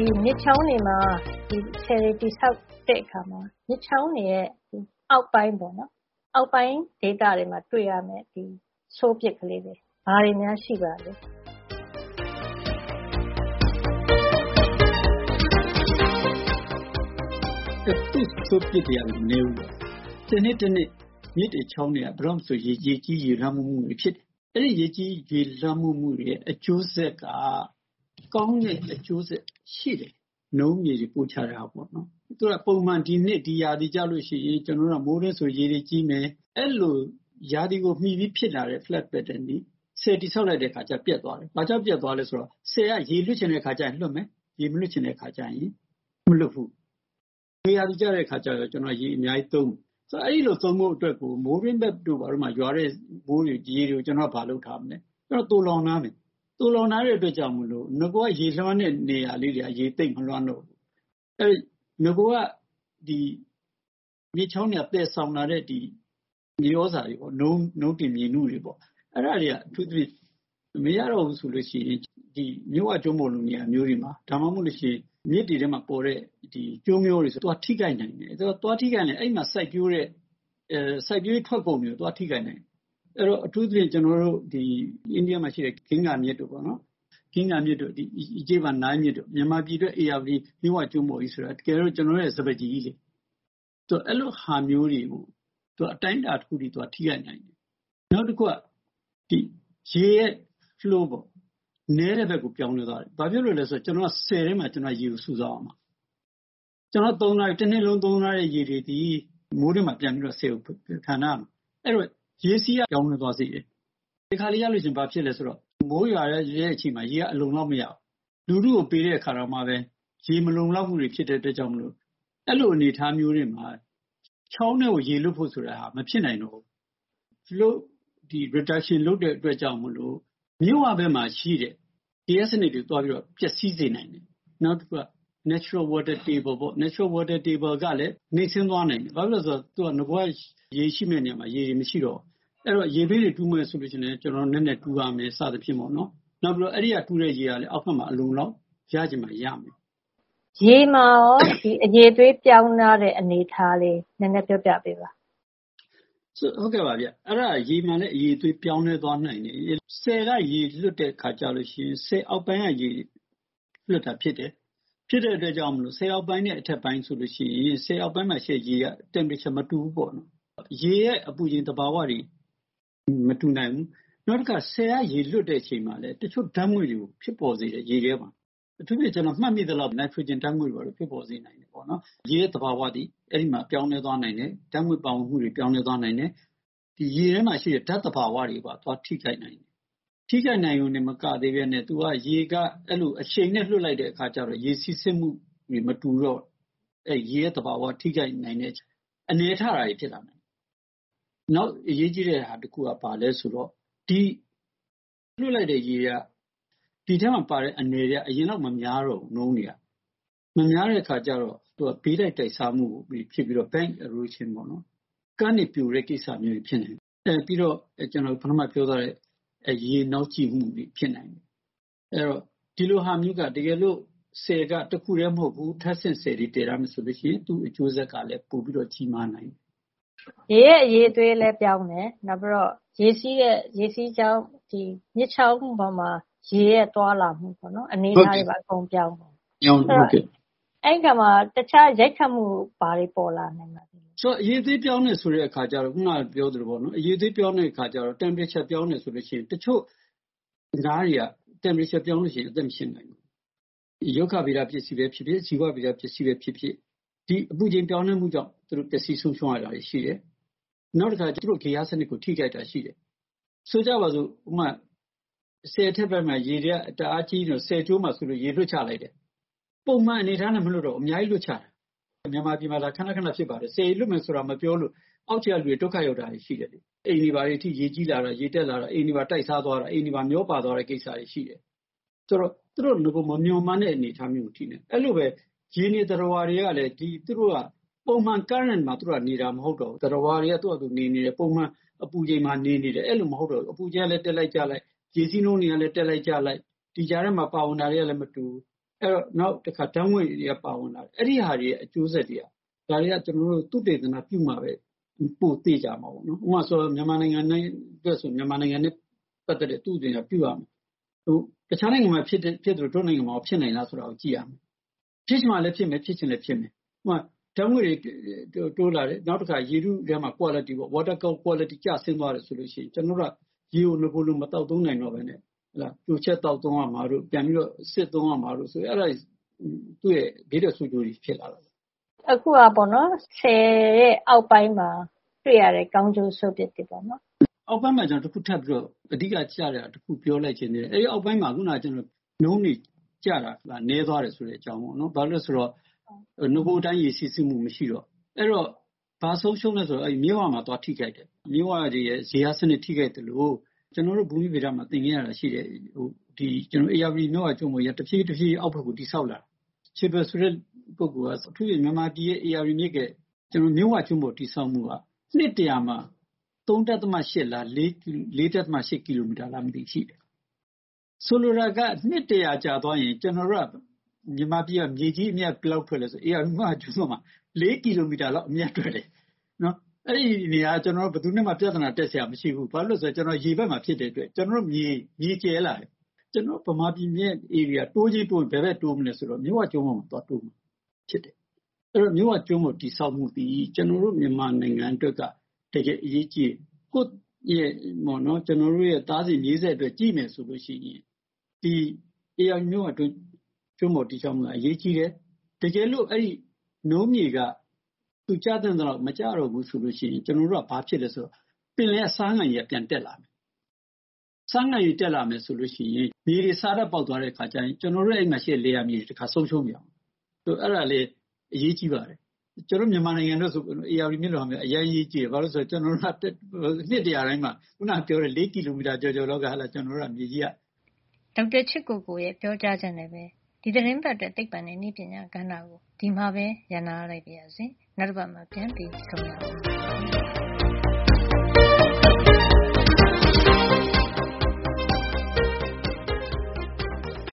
မြစ်ချောင်းတွေမှာဒီဆည်တွေတည်ဆောက်တဲ့အခါမှာမြစ်ချောင်းတွေရဲ့အောက်ပိုင်းပေါ့နော်အောက်ပိုင်းဒေသတွေမှာတွေ့ရမယ်ဒီဆိုးပစ်ကလေးတွေဘာတွေများရှိပါလဲသူဆိုးပစ်တယ်မနေဘူးဒီနေ့တနေ့မြစ်တွေချောင်းတွေကဘယ်တော့မှဆိုရေကြီးရေလွှမ်းမှုတွေဖြစ်တယ်အဲ့ဒီရေကြီးရေလွှမ်းမှုတွေအကျိုးဆက်ကကောင်းတဲ့အကျိုးဆက်ရှိတယ်နှုံးမြေတွေပို့ချတာပေါ့နော်သူကပုံမှန်ဒီနှစ်ဒီရာသီကြလို့ရှိရင်ကျွန်တော်တို့ကမိုးရင်းဆိုရေတွေကြီးမယ်အဲ့လိုရာသီကိုမှီပြီးဖြစ်လာတဲ့ flat pattern ဒီဆယ်တိဆောက်လိုက်တဲ့ခါကျပြတ်သွားတယ်။ဘာကြောင့်ပြတ်သွားလဲဆိုတော့ဆယ်ကရေလွတ်ချင်တဲ့ခါကျရင်လွတ်မယ်။ရေမလွတ်ချင်တဲ့ခါကျရင်မလွတ်ဘူး။ဒီရာသီကြတဲ့ခါကျတော့ကျွန်တော်ရေအများကြီးသုံးဆိုတော့အဲ့ဒီလိုသုံးဖို့အတွက်ကိုမိုးရင်းဘက်တို့ဘာလို့မှရွာတဲ့မိုးတွေရေတွေကိုကျွန်တော်ကဘာလုပ်ထားမလဲ။ကျွန်တော်တူလောင်ထားမယ်။တူလောင်ထားတဲ့အတွက်ကြောင့်မလို့ငကောကရေလွှမ်းတဲ့နေရာလေးတွေကရေသိမ့်မလွှမ်းတော့ဘူး။အဲ့ငကောကဒီမြေချောင်းတွေကပယ်ဆောင်လာတဲ့ဒီမြေဩဇာတွေပေါ့နှုံးတင်မြေနုတွေပေါ့အဲ့ဒါတွေကအထူးသဖြင့်မရတော့ဘူးဆိုလို့ရှိရင်ဒီမြို့အကျုံးပေါ်လူနေရာမျိုးတွေမှာဒါမှမဟုတ်လို့ရှိရင်မြစ်တွေထဲမှာပေါ်တဲ့ဒီကျိုးမျိုးတွေဆိုတော့ထိခိုက်နိုင်တယ်ဆိုတော့ထိခိုက်နေအဲ့မှာစိုက်ပျိုးတဲ့စိုက်ပျိုးထွက်ကုန်မျိုးထိခိုက်နိုင်အဲ့တော့အထူးသဖြင့်ကျွန်တော်တို့ဒီအိန္ဒိယမှာရှိတဲ့ဂင်္ဂါမြစ်တို့ပေါ့နော်ဂင်္ဂါမြစ်တို့ဒီအကျေးပါနိုင်မြစ်တို့မြန်မာပြည်အတွက်အေယာဝတီမြို့အကျုံးပေါ်ကြီးဆိုတာတကယ်တော့ကျွန်တော်ရဲ့စပကြီးလေဆိုအဲ့လိုဟာမျိုးတွေကိုသူအတိုင်းတာတစ်ခုတည်းသူထိခိုက်နိုင်တယ်။နောက်တစ်ခုကဒီရေရဲ့ flow ပေါ့နည်းတဲ့ဘက်ကိုပြောင်းလဲသွားတယ်။ဘာဖြစ်လို့လဲဆိုတော့ကျွန်တော်ကဆယ်ထဲမှာကျွန်တော်ရေကိုစုဆောင်းအောင်ပါ။ကျွန်တော်သုံးထားတစ်နှစ်လုံးသုံးထားတဲ့ရေတွေဒီမိုးတွေမှာပြန်ပြီးတော့ဆယ်ကိုခံရမှာ။အဲ့တော့ရေစီးကပြောင်းလဲသွားစေတယ်။ဒီခါလေးရလို့ရှင်ဘာဖြစ်လဲဆိုတော့မိုးရွာတဲ့အချိန်မှာရေကအလုံလောက်မရဘူး။လူထုကိုပေးတဲ့အခါတော့မှပဲရေမလုံလောက်မှုတွေဖြစ်တဲ့အတွက်ကြောင့်မလို့အဲ့လိုအနေထားမျိုးတွေမှာချောင်းနဲ့ကိုရေလွတ်ဖို့ဆိုတာဟာမဖြစ်နိုင်တော့ဘူး။ flow ဒီ reduction လုပ်တဲ့အတွက်ကြောင့်မလို့မြို့ဝဘက်မှာရှိတဲ့ GS စနစ်တွေတွားပြီးတော့ပျက်စီးစေနိုင်တယ်။နောက်တစ်ခုက natural water table ပေါ့ natural water table ကလည်းနှိမ့်ဆင်းသွားနိုင်တယ်။ဘာဖြစ်လို့လဲဆိုတော့သူကငကွာရေရှိမဲ့နေရာမှာရေတွေမရှိတော့အဲ့တော့ရေဘေးတွေတူးမယ်ဆိုလို့ရှိရင်ကျွန်တော်နည်းနည်းတူးရမယ်စသဖြင့်ပေါ့နော်။နောက်ပြီးတော့အဲ့ဒီကတူးတဲ့ရေကလည်းအောက်ဘက်မှာအလုံလောက်ရချင်မှရမယ်ရေမှာရောဒီအရေသွေးပြောင်းလာတဲ့အနေထားလေးနည်းနည်းပြောပြပေးပါဟုတ်ကဲ့ပါဗျအဲ့ဒါရေမှာလည်းအရေသွေးပြောင်းလဲသွားနိုင်တယ်ဆယ်ကရေလွတ်တဲ့ခါကြလို့ရှိရင်ဆယ်အောက်ပိုင်းကရေလွတ်တာဖြစ်တဲ့အတွက်ကြောင့်မလို့ဆယ်အောက်ပိုင်းနဲ့အထက်ပိုင်းဆိုလို့ရှိရင်ဆယ်အောက်ပိုင်းမှာရှိတဲ့ရေက temperature မတူဘူးပေါ့နော်ရေရဲ့အပူချိန်သဘာဝတွေမတူနိုင်ဘူးနောက်တစ်ခါဆယ်ကရေလွတ်တဲ့အချိန်မှာလည်းတချို့ဓာတ်ငွေ့တွေကိုဖြစ်ပေါ်စေတယ်ရေထဲမှာအထူးဖြင့်ကျွန်တော်မှတ်မိသလောက် nitrogen ဓာတ်ငွေ့တွေဖြစ်ပေါ်စေနိုင်တယ်ပေါ့နော်ရေရဲ့သဘာဝတည်အဲ့ဒီမှာပြောင်းလဲသွားနိုင်တယ်ဓာတ်ငွေ့ပေါင်းမှုတွေပြောင်းလဲသွားနိုင်တယ်ဒီရေထဲမှာရှိတဲ့ဓာတ်သဘာဝတွေပါသွားထိခိုက်နိုင်တယ်ထိခိုက်နိုင်ုံနဲ့မကသေးပဲနဲ့သူကရေကအဲ့လိုအရှိန်နဲ့လွှတ်လိုက်တဲ့အခါကျတော့ရေစီးဆင်းမှုတွေမတူတော့အဲ့ရေရဲ့သဘာဝထိခိုက်နိုင်တဲ့အနေထားတွေဖြစ်လာနိုင်နောက်အရေးကြီးတဲ့ဟာတစ်ခုကပါလဲဆိုတော့ဒီလွှတ်လိုက်တဲ့ရေကဒီထဲမှာပါတဲ့အနေတွေကအရင်တော့မများတော့ဘူးနှုံးတွေကမများတဲ့အခါကျတော့သူကဘေးတိုက်တိုက်စားမှုဖြစ်ပြီးတော့ bank erosion ပေါ့နော်ကမ်းနေပြိုတဲ့ကိစ္စမျိုးတွေဖြစ်နေတယ်ပြီးတော့ကျွန်တော်ပထမပြောထားတဲ့ရေနောက်ကျမှုတွေဖြစ်နိုင်တယ်အဲ့တော့ဒီလိုဟာမျိုးကတကယ်လို့ဆယ်ကတစ်ခုတည်းမဟုတ်ဘူးထပ်ဆင့်ဆယ်တွေတည်ရမယ်ဆိုလို့ရှိရင်သူ့အကျိုးဆက်ကလည်းပို့ပြီးတော့ကြီးမားနိုင်ရေရဲ့အရေးသွေးလည်းပြောင်းတယ်နောက်ပြီးတော့ရေစီးကြောင်းဒီမြစ်ချောင်းပေါ်မှာရေရဲ့တွာလာမှုပေါ့နော်အနေထားတွေပါအကုန်ပြောင်းတယ်ဟုတ်ကဲ့အဲ့ကမှာတခြားရိုက်ခတ်မှုဘာတွေပေါ်လာနိုင်မှာလဲဆိုအရေးသေးပြောင်းနေဆိုတဲ့အခါကျတော့ခုနကပြောသလိုပေါ့နော်အရေးသေးပြောင်းတဲ့အခါကျတော့ temperature ပြောင်းနေဆိုလို့ရှိရင်တချို့ငါးတွေက temperature ပြောင်းလို့ရှိရင်အသက်မရှင်နိုင်ဘူးရုက္ခဗေဒပစ္စည်းပဲဖြစ်ဖြစ်ဇီဝဗေဒပစ္စည်းပဲဖြစ်ဖြစ်ဒီအပူချိန်ပြောင်းလဲမှုကြောင့်သူတို့ပျက်စီးဆုံးရှုံးရတာရှိတယ်နောက်တစ်ခါသူတို့ဂေဟစနစ်ကိုထိခိုက်တာရှိတယ်ဆိုကြပါစို့ဥမာဆယ်ထက်ဘက်မှာရေတွေကတအားကြီးနေဆယ်ကျိုးမှာဆိုလို့ရေလွတ်ချလိုက်တယ်ပုံမှန်အနေထားနဲ့မလွတ်တော့အများကြီးလွတ်ချတာမြန်မာပြည်မှာဒါခဏခဏဖြစ်ပါတယ်ဆယ်လွတ်မယ်ဆိုတာမပြောလို့အောက်ခြေကလူတွေဒုက္ခရောက်တာရှိတယ်လေအိမ်တွေဘာတွေအထိရေကြီးလာတာရေတက်လာတာအိမ်တွေပါတိုက်စားသွားတာအိမ်တွေပါမျောပါသွားတဲ့ကိစ္စတွေရှိတယ်ဆိုတော့သူတို့ငကိုမမျောမှန်းတဲ့အနေထားမျိုးထိနေအဲ့လိုပဲရေနေသရဝါတွေကလည်းဒီသူတို့ကပုံမှန် current မှာသူတို့ကနေတာမဟုတ်တော့ဘူးသရဝါတွေကသူ့အတူနေနေတယ်ပုံမှန်အပူချိန်မှာနေနေတယ်အဲ့လိုမဟုတ်တော့ဘူးအပူချိန်လည်းတက်လိုက်ကြလိုက်ရေစီးနှုန်းတွေကလည်းတက်လိုက်ကြလိုက်ဒီကြားထဲမှာပါဝင်တာတွေကလည်းမတူအဲ့တော့နောက်တစ်ခါဓာတ်ငွေ့တွေကပါဝင်လာတယ်အဲ့ဒီဟာတွေရဲ့အကျိုးဆက်တွေကဒါတွေကကျွန်တော်တို့သုတေသနပြုမှာပဲပို့သိကြမှာပေါ့နော်ဥပမာဆိုမြန်မာနိုင်ငံနဲ့အတွက်ဆိုမြန်မာနိုင်ငံနဲ့ပတ်သက်တဲ့သုတေသနပြုရမယ်တခြားနိုင်ငံမှာဖြစ်တယ်တို့နိုင်ငံမှာဖြစ်နိုင်လားဆိုတာကိုကြည့်ရမယ်ဖြစ်ချင်မှလည်းဖြစ်မယ်ဖြစ်ချင်လည်းဖြစ်မယ်ဥပမာဓာတ်ငွေ့တွေတိုးလာတယ်နောက်တစ်ခါရေထုထဲမှာ quality ပေါ့ water quality ကျဆင်းသွားတယ်ဆိုလို့ရှိရင်ကျွန်တော်တို့ကရေကိုငကိုလိုမတောက်သုံးနိုင်တော့ဘဲနဲ့ဟုတ်လားပြိုချက်တောက်သုံးရမှာတို့ပြန်ပြီးတော့စစ်သုံးရမှာတို့ဆိုအဲ့ဒါသူ့ရဲ့ဘေးတဲ့ဆိုးကျိုးတွေဖြစ်လာတာအခုကပေါ့နော်ဆယ်ရဲ့အောက်ပိုင်းမှာတွေ့ရတဲ့ကောင်းကျိုးဆိုးပြစ်တွေပေါ့နော်အောက်ပိုင်းမှာကျွန်တော်တစ်ခုထပ်ပြီးတော့အဓိကကျတဲ့တစ်ခုပြောလိုက်ခြင်းတယ်အဲ့ဒီအောက်ပိုင်းမှာခုနကကျွန်တော်နှုံးနေကျတာကနည်းသွားတယ်ဆိုတဲ့အကြောင်းပေါ့နော်ဘာလို့လဲဆိုတော့ငကိုအတိုင်းရေစီးမှုမရှိတော့အဲ့တော့ဘာဆုံးရှုံးလဲဆိုတော့အဲ့မြေဝါမှာသွားထိခိုက်တယ်မြေဝါတွေရဲ့ဇေယျစနစ်ထိခိုက်တယ်လို့ကျွန်တော်တို့ဘူမိဗေဒမှာသင်ခဲ့ရတာရှိတယ်ဒီကျွန်တော် ARV မြေဝါကျုံပေါ်ရတဖြည်းဖြည်းအောက်ဘက်ကိုတိဆောက်လာချစ်ဘယ်ဆိုတဲ့ပုဂ္ဂိုလ်ကအထူးဖြင့်မြန်မာပြည်ရဲ့ ARV မြစ်ကကျွန်တော်မြေဝါကျုံပေါ်တိဆောက်မှုကနှစ်တရာမှာ 3.8 လား 4.8 ကီလိုမီတာလားမသိရှိတယ်ဆိုလိုတာကနှစ်တရာကြာသွားရင်ကျွန်တော်တို့ကမြန်မာပြည်ကမြေကြီးအမြတ်ဘယ်လောက်ထွက်လဲဆို ARV မှာကျုံမှာ4 ကီလိုမီတာလောက်အမြတ်ထွက်တယ်နော်အဲ့ဒီနေရာကျွန်တော်တို့ဘယ်သူနဲ့မှပြဿနာတက်เสียမရှိဘူးဘာလို့လဲဆိုတော့ကျွန်တော်ရေဘက်မှာဖြစ်တဲ့အတွက်ကျွန်တော်တို့မြေကျဲလာတယ်ကျွန်တော်ဗမာပြည်မြစ် area တိုးကြီးတိုးဘယ်ဘက်တိုးမလဲဆိုတော့မြို့ဝကျုံမှာသွားတိုးမှာဖြစ်တယ်အဲ့တော့မြို့ဝကျုံကိုတိဆောက်မှုတည်ကျွန်တော်တို့မြန်မာနိုင်ငံအတွက်ကတကယ်အရေးကြီးကိုရဲ့မော်နော်ကျွန်တော်တို့ရဲ့သားစီမြေးဆက်အတွက်ကြည့်မယ်ဆိုလို့ရှိရင်ဒီ AR မြို့ဝကျုံပေါ်တိဆောက်မှုအရေးကြီးတယ်တကယ်လို့အဲ့ဒီနှုံးမြေကသူကြတဲ့တော့မကြတော့ဘူးဆိုလို့ရှိရင်ကျွန်တော်တို့ကဘာဖြစ်လဲဆိုတော့ပင်လယ်စားငံကြီးပြန်တက်လာမယ်စားငံကြီးတက်လာမယ်ဆိုလို့ရှိရင်မြေတွေစားတတ်ပေါက်သွားတဲ့ခါကျရင်ကျွန်တော်တို့အဲ့မှာရှိတဲ့လေယာမြေတွေတခါဆုံးရှုံးပြအောင်ဆိုအဲ့ဒါလေအရေးကြီးပါတယ်ကျွန်တော်မြန်မာနိုင်ငံတို့ဆို AR မြစ်တော်မှာအရေးကြီးတယ်ဘာလို့ဆိုတော့ကျွန်တော်တို့နှစ်တရာတိုင်းမှာခုနပြောတဲ့4 ကီလိုမီတာကျော်လောက်ကဟာလာကျွန်တော်တို့ကမြေကြီးကဒေါက်တာချစ်ကိုရဲ့ပြောကြားချက်နဲ့ပဲဒီသတင်းပတ်တဲ့သိပ္ပံနဲ့နည်းပညာကဏ္ဍကိုဒီမှာပဲရန်နာလိုက်ပါရစေနောက်တစ်ပတ်မှာပြန်ပြီးဆုံရအောင်